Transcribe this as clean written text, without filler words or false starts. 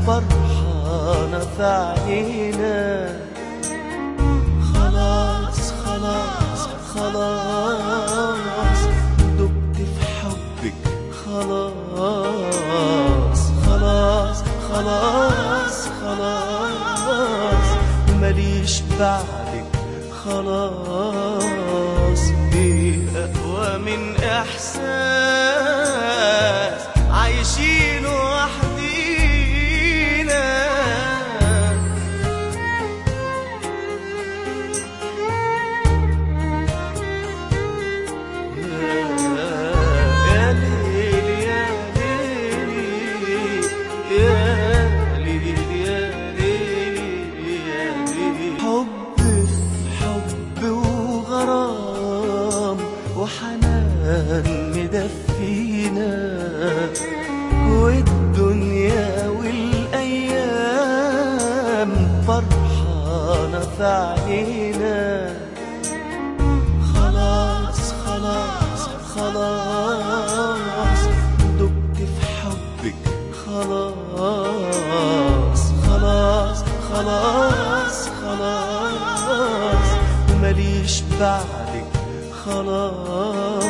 فرحانة في عينينا. خلاص خلاص خلاص دبت في حبك. خلاص خلاص خلاص خلاص ماليش بعدك. خلاص ايه اقوى من احساس عايشين وحدينا. يا ليل يا ليل يا ليل يا ليل يا ليل. حب وغرام وحنان مدفينا، والدنيا والأيام فرحانة في عينينا. خلاص خلاص خلاص دبت في حبك. خلاص خلاص خلاص خلاص ماليش بعدك. خلاص